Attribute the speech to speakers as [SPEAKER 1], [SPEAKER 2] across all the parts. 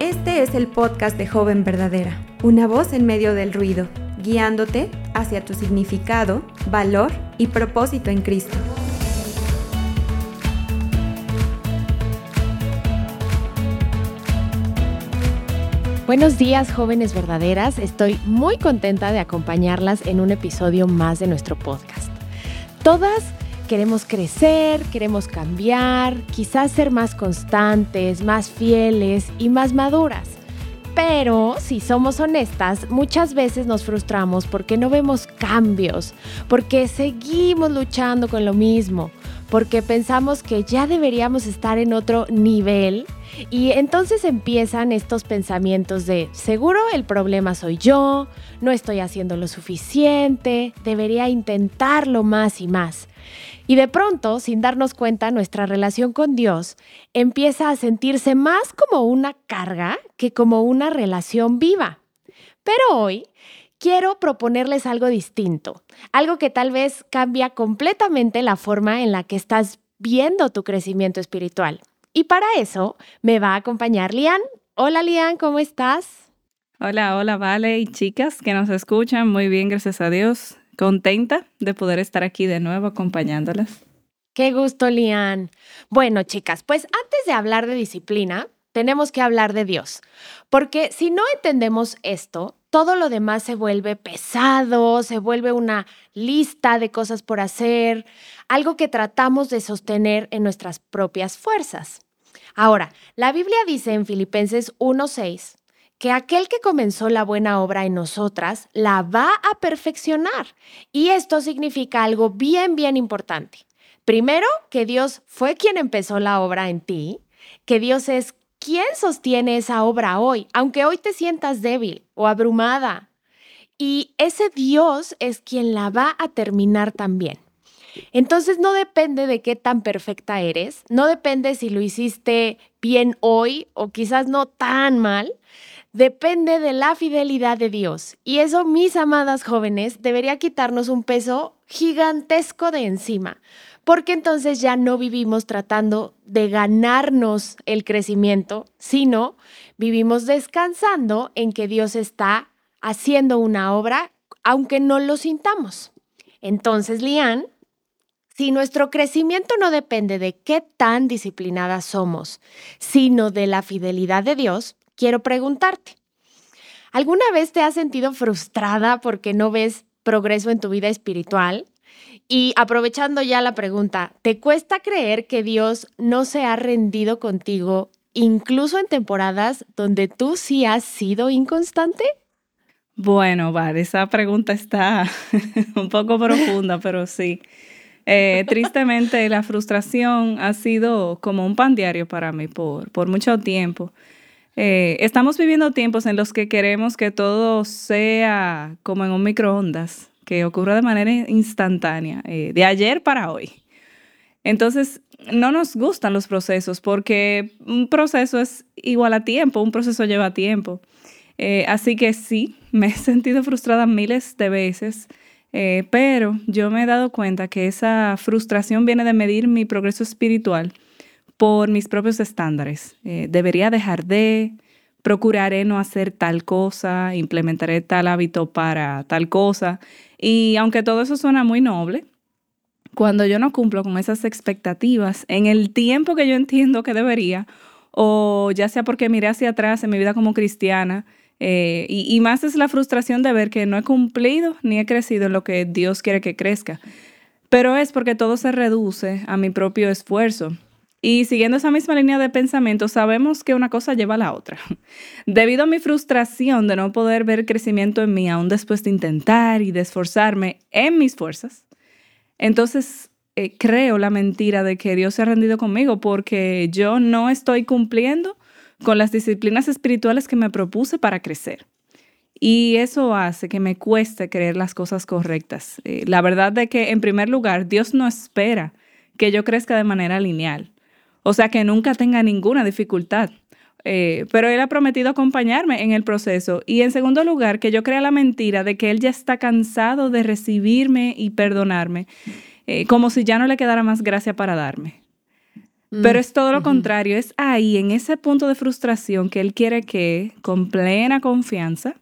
[SPEAKER 1] Este es el podcast de Joven Verdadera, una voz en medio del ruido, guiándote hacia tu significado, valor y propósito en Cristo.
[SPEAKER 2] Buenos días, jóvenes verdaderas. Estoy muy contenta de acompañarlas en un episodio más de nuestro podcast. Todas queremos crecer, queremos cambiar, quizás ser más constantes, más fieles y más maduras. Pero, si somos honestas, muchas veces nos frustramos porque no vemos cambios, porque seguimos luchando con lo mismo, porque pensamos que ya deberíamos estar en otro nivel y entonces empiezan estos pensamientos de seguro el problema soy yo, no estoy haciendo lo suficiente, debería intentarlo más y más. Y de pronto, sin darnos cuenta, nuestra relación con Dios empieza a sentirse más como una carga que como una relación viva. Pero hoy quiero proponerles algo distinto, algo que tal vez cambia completamente la forma en la que estás viendo tu crecimiento espiritual. Y para eso me va a acompañar Lian. Hola Lian, ¿cómo estás?
[SPEAKER 3] Hola, Vale y chicas que nos escuchan. Muy bien, gracias a Dios. Contenta de poder estar aquí de nuevo acompañándolas.
[SPEAKER 2] Qué gusto, Lian. Bueno, chicas, pues antes de hablar de disciplina, tenemos que hablar de Dios. Porque si no entendemos esto, todo lo demás se vuelve pesado, se vuelve una lista de cosas por hacer, algo que tratamos de sostener en nuestras propias fuerzas. Ahora, la Biblia dice en Filipenses 1:6 que aquel que comenzó la buena obra en nosotras la va a perfeccionar. Y esto significa algo bien importante. Primero, que Dios fue quien empezó la obra en ti, que Dios es quien sostiene esa obra hoy, aunque hoy te sientas débil o abrumada. Y ese Dios es quien la va a terminar también. Entonces no depende de qué tan perfecta eres, no depende si lo hiciste bien hoy o quizás no tan mal, depende de la fidelidad de Dios. Y eso, mis amadas jóvenes, debería quitarnos un peso gigantesco de encima, porque entonces ya no vivimos tratando de ganarnos el crecimiento, sino vivimos descansando en que Dios está haciendo una obra, aunque no lo sintamos. Entonces, Lian, si nuestro crecimiento no depende de qué tan disciplinadas somos, sino de la fidelidad de Dios, quiero preguntarte, ¿alguna vez te has sentido frustrada porque no ves progreso en tu vida espiritual? Y aprovechando ya la pregunta, ¿te cuesta creer que Dios no se ha rendido contigo, incluso en temporadas donde tú sí has sido inconstante?
[SPEAKER 3] Bueno, Vale, esa pregunta está un poco profunda, pero sí. Tristemente, la frustración ha sido como un pan diario para mí por mucho tiempo. Estamos viviendo tiempos en los que queremos que todo sea como en un microondas, que ocurra de manera instantánea, de ayer para hoy. Entonces, no nos gustan los procesos porque un proceso es igual a tiempo, un proceso lleva tiempo. Así que sí, me he sentido frustrada miles de veces, pero yo me he dado cuenta que esa frustración viene de medir mi progreso espiritual por mis propios estándares. Debería dejar procuraré no hacer tal cosa, implementaré tal hábito para tal cosa. Y aunque todo eso suena muy noble, cuando yo no cumplo con esas expectativas en el tiempo que yo entiendo que debería, o ya sea porque miré hacia atrás en mi vida como cristiana, y más es la frustración de ver que no he cumplido ni he crecido en lo que Dios quiere que crezca. Pero es porque todo se reduce a mi propio esfuerzo. Y siguiendo esa misma línea de pensamiento, sabemos que una cosa lleva a la otra. Debido a mi frustración de no poder ver crecimiento en mí, aún después de intentar y de esforzarme en mis fuerzas, entonces creo la mentira de que Dios se ha rendido conmigo porque yo no estoy cumpliendo con las disciplinas espirituales que me propuse para crecer. Y eso hace que me cueste creer las cosas correctas. La verdad es que, en primer lugar, Dios no espera que yo crezca de manera lineal. O sea, que nunca tenga ninguna dificultad. Pero Él ha prometido acompañarme en el proceso. Y en segundo lugar, que yo crea la mentira de que Él ya está cansado de recibirme y perdonarme, como si ya no le quedara más gracia para darme. Pero es todo lo contrario, es ahí, en ese punto de frustración que Él quiere que, con plena confianza,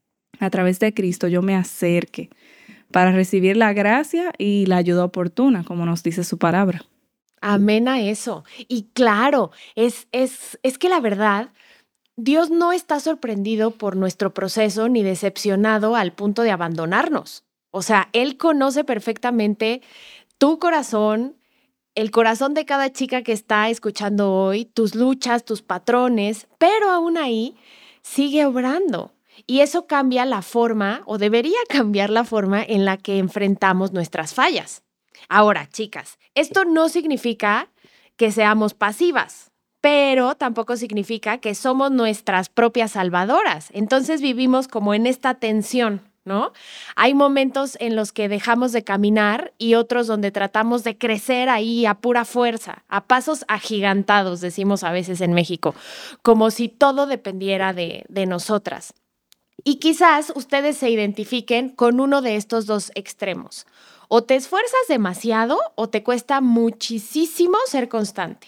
[SPEAKER 3] a través de Cristo, yo me acerque para recibir la gracia y la ayuda oportuna, como nos dice su palabra.
[SPEAKER 2] Amén a eso. Y claro, es que la verdad, Dios no está sorprendido por nuestro proceso ni decepcionado al punto de abandonarnos. O sea, Él conoce perfectamente tu corazón, el corazón de cada chica que está escuchando hoy, tus luchas, tus patrones, pero aún ahí sigue obrando. Y eso cambia la forma, o debería cambiar la forma en la que enfrentamos nuestras fallas. Ahora, chicas, esto no significa que seamos pasivas, pero tampoco significa que somos nuestras propias salvadoras. Entonces vivimos como en esta tensión, ¿no? Hay momentos en los que dejamos de caminar y otros donde tratamos de crecer ahí a pura fuerza, a pasos agigantados, decimos a veces en México, como si todo dependiera de nosotras. Y quizás ustedes se identifiquen con uno de estos dos extremos. O te esfuerzas demasiado o te cuesta muchísimo ser constante.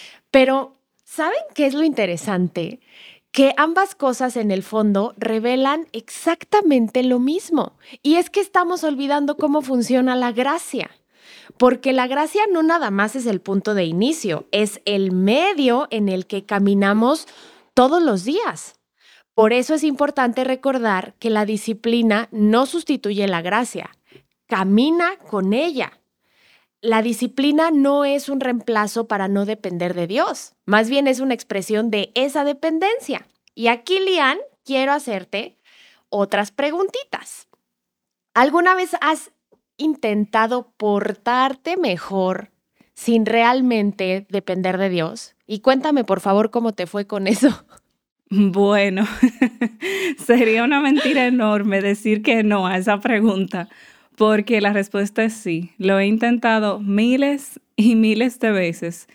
[SPEAKER 2] Pero, ¿saben qué es lo interesante? Que ambas cosas en el fondo revelan exactamente lo mismo. Y es que estamos olvidando cómo funciona la gracia. Porque la gracia no nada más es el punto de inicio, es el medio en el que caminamos todos los días. Por eso es importante recordar que la disciplina no sustituye la gracia, camina con ella. La disciplina no es un reemplazo para no depender de Dios, más bien es una expresión de esa dependencia. Y aquí, Lian, quiero hacerte otras preguntitas. ¿Alguna vez has intentado portarte mejor sin realmente depender de Dios? Y cuéntame, por favor, cómo te fue con eso.
[SPEAKER 3] Bueno, sería una mentira enorme decir que no a esa pregunta, porque la respuesta es sí. Lo he intentado miles y miles de veces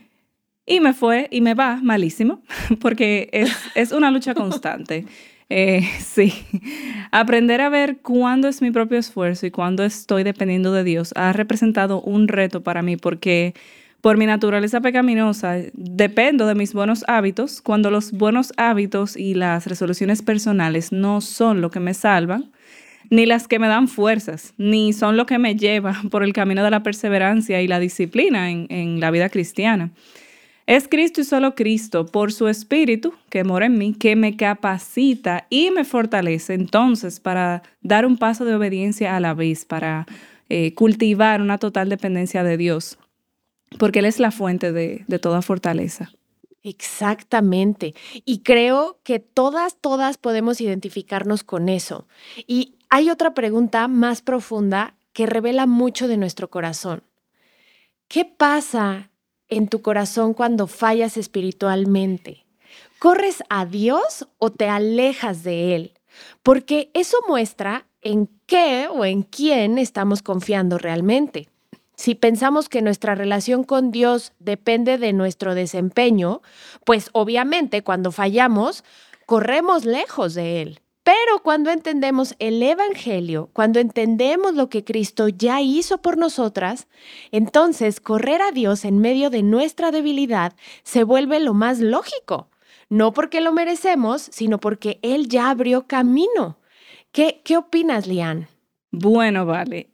[SPEAKER 3] y me fue y me va malísimo, porque es una lucha constante. Sí, aprender a ver cuándo es mi propio esfuerzo y cuándo estoy dependiendo de Dios ha representado un reto para mí, porque por mi naturaleza pecaminosa, dependo de mis buenos hábitos, cuando los buenos hábitos y las resoluciones personales no son lo que me salvan, ni las que me dan fuerzas, ni son lo que me llevan por el camino de la perseverancia y la disciplina en la vida cristiana. Es Cristo y solo Cristo, por su Espíritu que mora en mí, que me capacita y me fortalece entonces para dar un paso de obediencia a la vez, para cultivar una total dependencia de Dios. Porque Él es la fuente de toda fortaleza.
[SPEAKER 2] Exactamente. Y creo que todas podemos identificarnos con eso. Y hay otra pregunta más profunda que revela mucho de nuestro corazón. ¿Qué pasa en tu corazón cuando fallas espiritualmente? ¿Corres a Dios o te alejas de Él? Porque eso muestra en qué o en quién estamos confiando realmente. Si pensamos que nuestra relación con Dios depende de nuestro desempeño, pues obviamente cuando fallamos, corremos lejos de Él. Pero cuando entendemos el Evangelio, cuando entendemos lo que Cristo ya hizo por nosotras, entonces correr a Dios en medio de nuestra debilidad se vuelve lo más lógico. No porque lo merecemos, sino porque Él ya abrió camino. ¿Qué opinas, Lian?
[SPEAKER 3] Bueno, vale.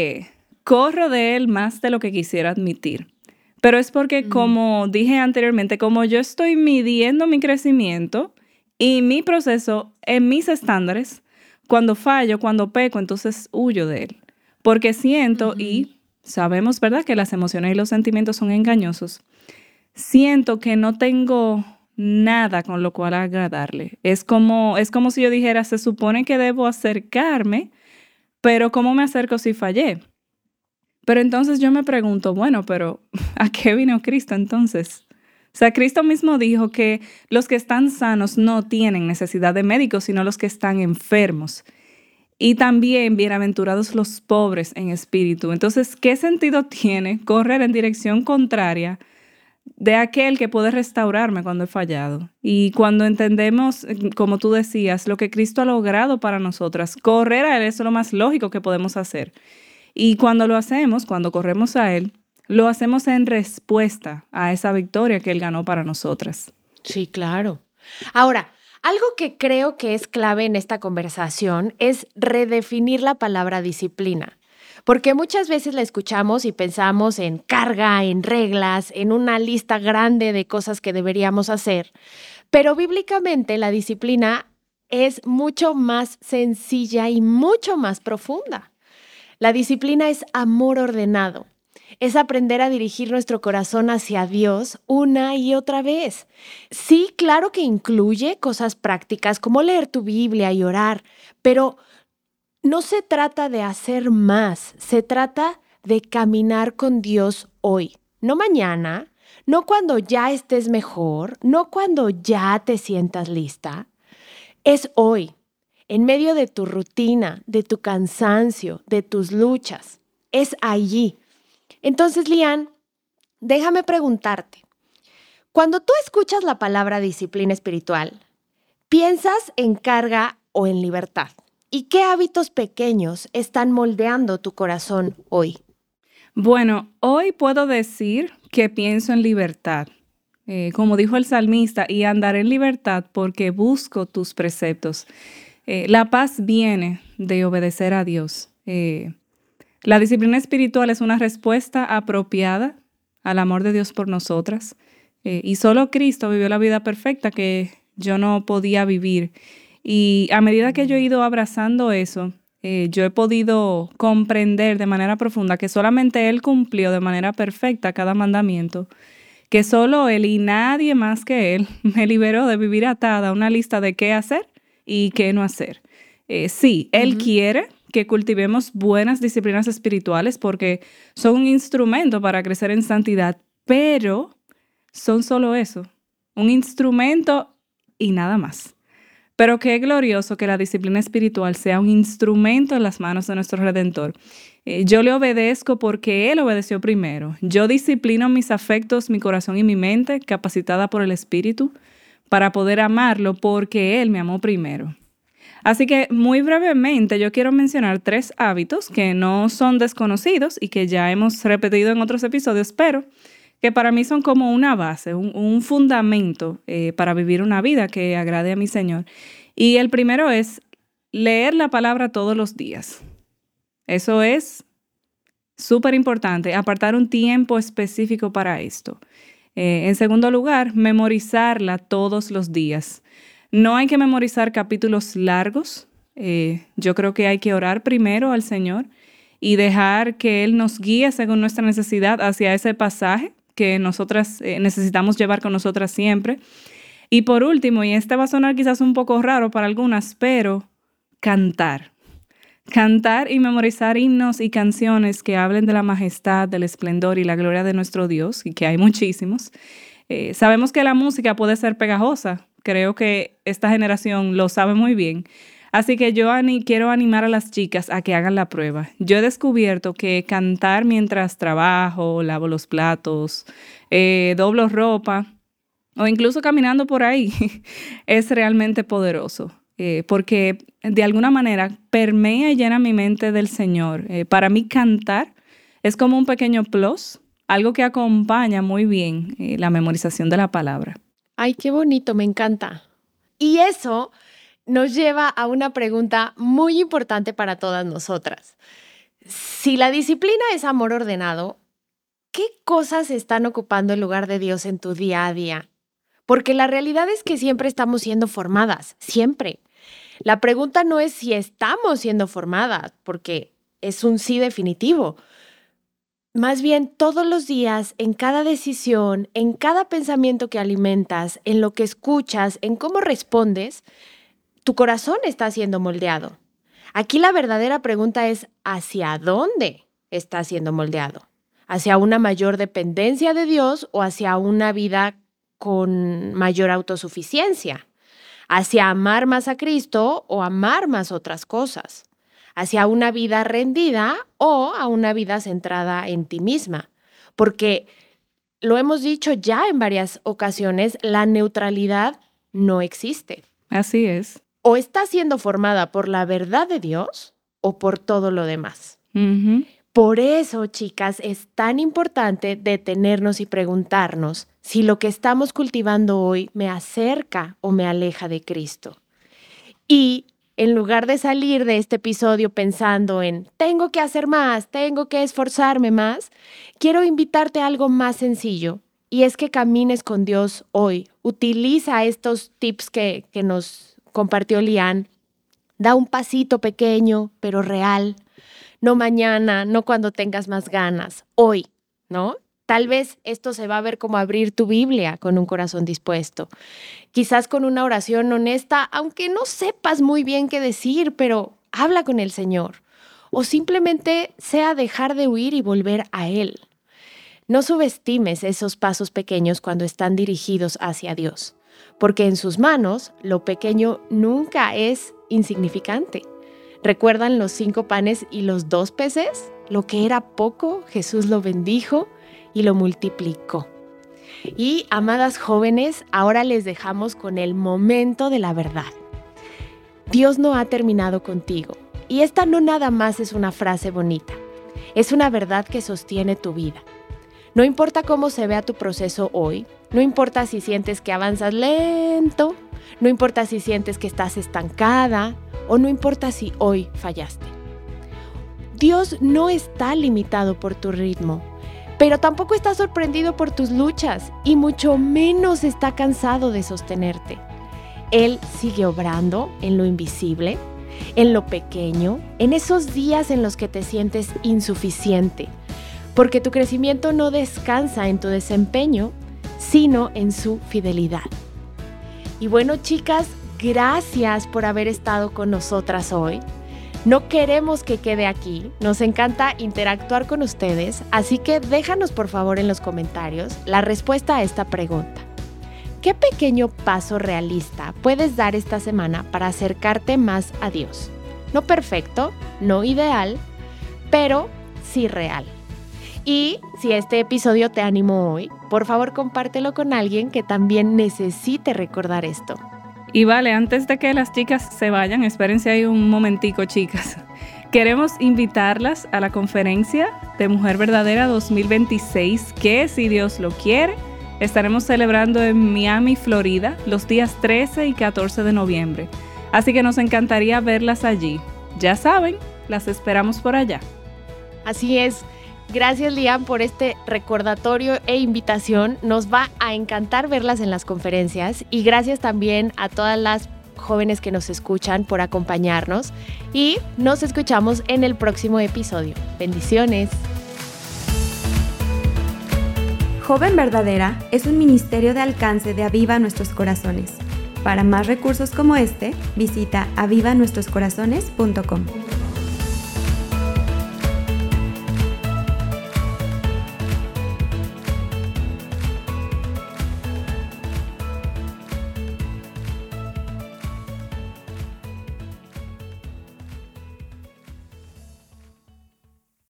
[SPEAKER 3] Corro de Él más de lo que quisiera admitir. Pero es porque, como dije anteriormente, como yo estoy midiendo mi crecimiento y mi proceso en mis estándares, cuando fallo, cuando peco, entonces huyo de Él. Porque siento, y sabemos, ¿verdad?, que las emociones y los sentimientos son engañosos. Siento que no tengo nada con lo cual agradarle. Es como si yo dijera, se supone que debo acercarme, pero ¿cómo me acerco si fallé? Pero entonces yo me pregunto, bueno, pero ¿a qué vino Cristo entonces? O sea, Cristo mismo dijo que los que están sanos no tienen necesidad de médicos, sino los que están enfermos. Y también bienaventurados los pobres en espíritu. Entonces, ¿qué sentido tiene correr en dirección contraria de aquel que puede restaurarme cuando he fallado? Y cuando entendemos, como tú decías, lo que Cristo ha logrado para nosotras, correr a Él es lo más lógico que podemos hacer. Y cuando lo hacemos, cuando corremos a Él, lo hacemos en respuesta a esa victoria que Él ganó para nosotras.
[SPEAKER 2] Sí, claro. Ahora, algo que creo que es clave en esta conversación es redefinir la palabra disciplina, porque muchas veces la escuchamos y pensamos en carga, en reglas, en una lista grande de cosas que deberíamos hacer, pero bíblicamente la disciplina es mucho más sencilla y mucho más profunda. La disciplina es amor ordenado. Es aprender a dirigir nuestro corazón hacia Dios una y otra vez. Sí, claro que incluye cosas prácticas como leer tu Biblia y orar, pero no se trata de hacer más, se trata de caminar con Dios hoy, no mañana, no cuando ya estés mejor, no cuando ya te sientas lista. Es hoy, en medio de tu rutina, de tu cansancio, de tus luchas. Es allí. Entonces, Lian, déjame preguntarte, cuando tú escuchas la palabra disciplina espiritual, ¿piensas en carga o en libertad? ¿Y qué hábitos pequeños están moldeando tu corazón hoy?
[SPEAKER 3] Bueno, hoy puedo decir que pienso en libertad. Como dijo el salmista, y andaré en libertad porque busco tus preceptos. La paz viene de obedecer a Dios. La disciplina espiritual es una respuesta apropiada al amor de Dios por nosotras. Y solo Cristo vivió la vida perfecta que yo no podía vivir. Y a medida que yo he ido abrazando eso, yo he podido comprender de manera profunda que solamente Él cumplió de manera perfecta cada mandamiento, que solo Él y nadie más que Él me liberó de vivir atada a una lista de qué hacer y qué no hacer. Sí, Él quiere que cultivemos buenas disciplinas espirituales porque son un instrumento para crecer en santidad, pero son solo eso, un instrumento y nada más. Pero qué glorioso que la disciplina espiritual sea un instrumento en las manos de nuestro Redentor. Yo le obedezco porque Él obedeció primero. Yo disciplino mis afectos, mi corazón y mi mente, capacitada por el Espíritu, para poder amarlo porque Él me amó primero. Así que muy brevemente yo quiero mencionar 3 hábitos que no son desconocidos y que ya hemos repetido en otros episodios, pero que para mí son como una base, un fundamento para vivir una vida que agrade a mi Señor. Y el primero es leer la palabra todos los días. Eso es súper importante, apartar un tiempo específico para esto. En segundo lugar, memorizarla todos los días. No hay que memorizar capítulos largos. Yo creo que hay que orar primero al Señor y dejar que Él nos guíe según nuestra necesidad hacia ese pasaje que nosotras necesitamos llevar con nosotras siempre. Y por último, y este va a sonar quizás un poco raro para algunas, pero cantar. Cantar y memorizar himnos y canciones que hablen de la majestad, del esplendor y la gloria de nuestro Dios, y que hay muchísimos. Sabemos que la música puede ser pegajosa. Creo que esta generación lo sabe muy bien. Así que yo quiero animar a las chicas a que hagan la prueba. Yo he descubierto que cantar mientras trabajo, lavo los platos, doblo ropa o incluso caminando por ahí es realmente poderoso. Porque de alguna manera permea y llena mi mente del Señor. Para mí cantar es como un pequeño plus, algo que acompaña muy bien la memorización de la palabra.
[SPEAKER 2] Ay, qué bonito, me encanta. Y eso nos lleva a una pregunta muy importante para todas nosotras. Si la disciplina es amor ordenado, ¿qué cosas están ocupando el lugar de Dios en tu día a día? Porque la realidad es que siempre estamos siendo formadas, siempre. La pregunta no es si estamos siendo formadas, porque es un sí definitivo. Más bien, todos los días, en cada decisión, en cada pensamiento que alimentas, en lo que escuchas, en cómo respondes, tu corazón está siendo moldeado. Aquí la verdadera pregunta es, ¿hacia dónde está siendo moldeado? ¿Hacia una mayor dependencia de Dios o hacia una vida con mayor autosuficiencia? ¿Hacia amar más a Cristo o amar más otras cosas? ¿Hacia una vida rendida o a una vida centrada en ti misma? Porque lo hemos dicho ya en varias ocasiones, la neutralidad no existe.
[SPEAKER 3] Así es.
[SPEAKER 2] O está siendo formada por la verdad de Dios o por todo lo demás. Por eso, chicas, es tan importante detenernos y preguntarnos si lo que estamos cultivando hoy me acerca o me aleja de Cristo. Y en lugar de salir de este episodio pensando en tengo que hacer más, tengo que esforzarme más, quiero invitarte a algo más sencillo. Y es que camines con Dios hoy. Utiliza estos tips que nos compartió Lian. Da un pasito pequeño, pero real. No mañana, no cuando tengas más ganas. Hoy, ¿no? Tal vez esto se va a ver como abrir tu Biblia con un corazón dispuesto. Quizás con una oración honesta, aunque no sepas muy bien qué decir, pero habla con el Señor. O simplemente sea dejar de huir y volver a Él. No subestimes esos pasos pequeños cuando están dirigidos hacia Dios, porque en sus manos lo pequeño nunca es insignificante. ¿Recuerdan los 5 panes y los 2 peces? Lo que era poco, Jesús lo bendijo y lo multiplicó. Y, amadas jóvenes, ahora les dejamos con el momento de la verdad. Dios no ha terminado contigo, y esta no nada más es una frase bonita, es una verdad que sostiene tu vida. No importa cómo se vea tu proceso hoy, no importa si sientes que avanzas lento, no importa si sientes que estás estancada o no importa si hoy fallaste. Dios no está limitado por tu ritmo, pero tampoco está sorprendido por tus luchas y mucho menos está cansado de sostenerte. Él sigue obrando en lo invisible, en lo pequeño, en esos días en los que te sientes insuficiente, porque tu crecimiento no descansa en tu desempeño, sino en su fidelidad. Y bueno, chicas, gracias por haber estado con nosotras hoy. No queremos que quede aquí, nos encanta interactuar con ustedes, así que déjanos por favor en los comentarios la respuesta a esta pregunta. ¿Qué pequeño paso realista puedes dar esta semana para acercarte más a Dios? No perfecto, no ideal, pero sí real. Y si este episodio te animó hoy, por favor compártelo con alguien que también necesite recordar esto.
[SPEAKER 3] Y vale, antes de que las chicas se vayan, espérense ahí un momentico, chicas. Queremos invitarlas a la conferencia de Mujer Verdadera 2026, que si Dios lo quiere, estaremos celebrando en Miami, Florida, los días 13 y 14 de noviembre. Así que nos encantaría verlas allí. Ya saben, las esperamos por allá.
[SPEAKER 2] Así es. Gracias, Lian, por este recordatorio e invitación. Nos va a encantar verlas en las conferencias y gracias también a todas las jóvenes que nos escuchan por acompañarnos y nos escuchamos en el próximo episodio. Bendiciones.
[SPEAKER 1] Joven Verdadera es un ministerio de alcance de Aviva Nuestros Corazones. Para más recursos como este, visita avivanuestroscorazones.com.